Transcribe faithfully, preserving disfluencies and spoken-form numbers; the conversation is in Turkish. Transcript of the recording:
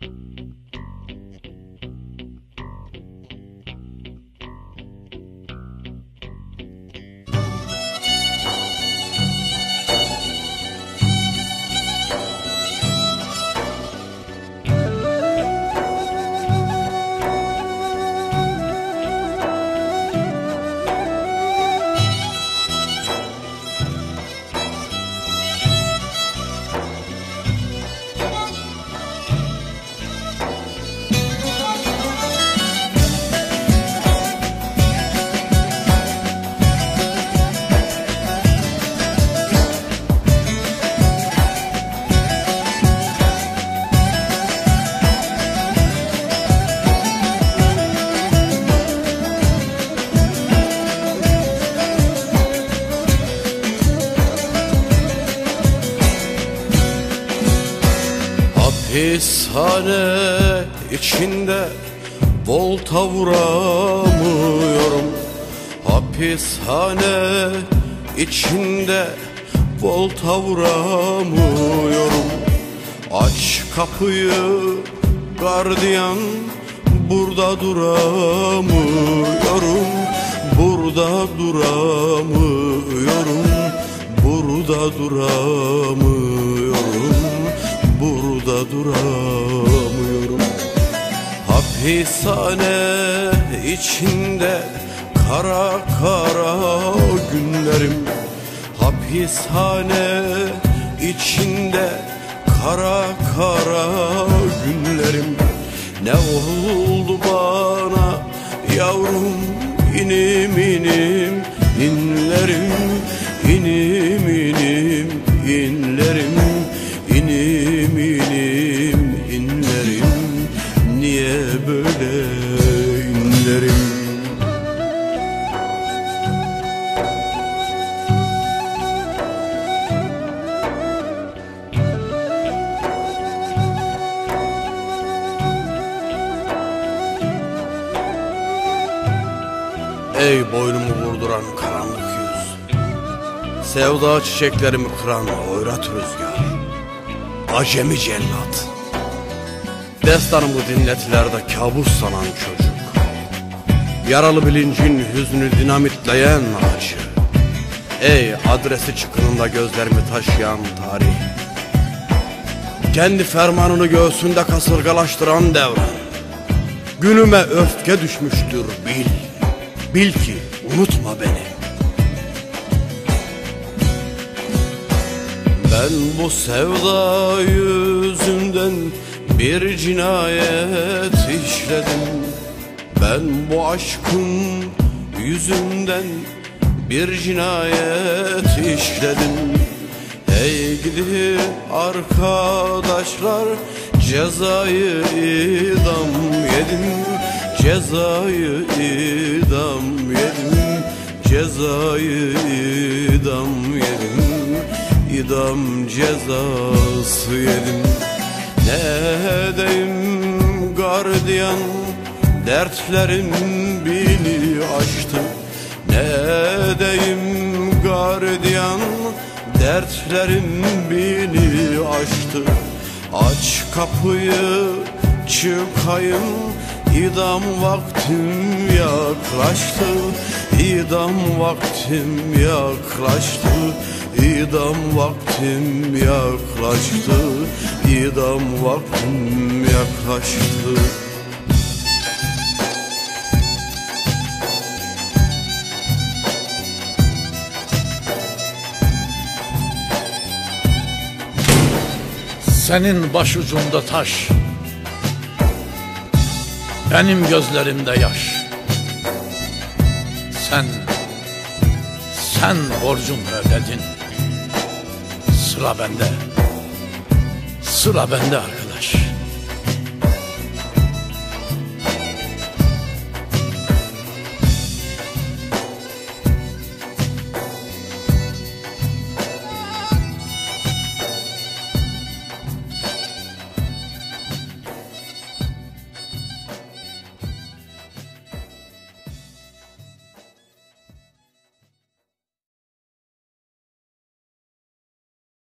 Hapishane içinde volta vuramıyorum. Hapishane içinde volta vuramıyorum. Aç kapıyı gardiyan, burada duramıyorum. Burada duramıyorum. Burada duramıyorum. Burada duramıyorum. Hapishane içinde kara kara günlerim. Hapishane içinde kara kara günlerim. Ne oldu bana yavrum, inim inim inlerim. İnim inim inlerim. İnim inim inlerim. Niye böyle inlerim? Ey boynumu vurduran karanlık yüz, sevda çiçeklerimi kıran hoyrat rüzgar, acemi cellat, destanımı dinletilerde kabus sanan çocuk, yaralı bilincin hüznü dinamitleyen acı. Ey adresi çıkınında gözlerimi taşıyan tarih, kendi fermanını göğsünde kasırgalaştıran devran, günüme öfke düşmüştür bil. Bil ki unutma beni. Ben bu sevda yüzünden bir cinayet işledim. Ben bu aşkın yüzünden bir cinayet işledim. Hey gidi arkadaşlar, cezayı idam yedim. Cezayı idam yedim. Cezayı idam yedim. İdam cezası yedim. Ne edeyim gardiyan, dertlerim beni aştı. Ne edeyim gardiyan, dertlerim beni aştı. Aç kapıyı çıkayım, İdam vaktim yaklaştı. İdam vaktim yaklaştı. İdam vaktim yaklaştı. İdam vaktim yaklaştı. Senin başucunda taş, benim gözlerimde yaş. Sen, sen borcunu ödedin. Sıra bende, sıra bende arkadaş.